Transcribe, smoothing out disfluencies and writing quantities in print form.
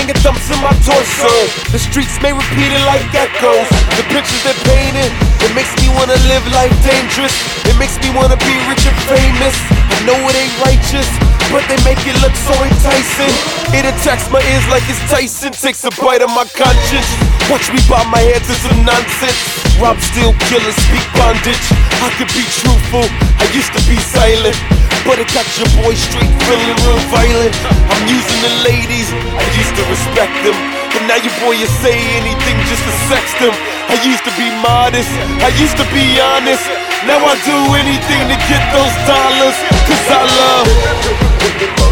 banging thumps in my torso. The streets may repeat it like echoes. The pictures they're painting, it makes me wanna live life dangerous. It makes me wanna be rich and famous. I know it ain't righteous, but they make it look so enticing. It attacks my ears like it's Tyson, takes a bite of my conscience. Watch me bob my head to some nonsense. Rob, steal, killers, speak bondage. I could be truthful, I used to be silent, but it got your boy straight feeling real violent. I'm using the ladies, I used to respect them, but now your boy you say anything just to sex them. I used to be modest, I used to be honest. Now I do anything to get those dollars, cause I love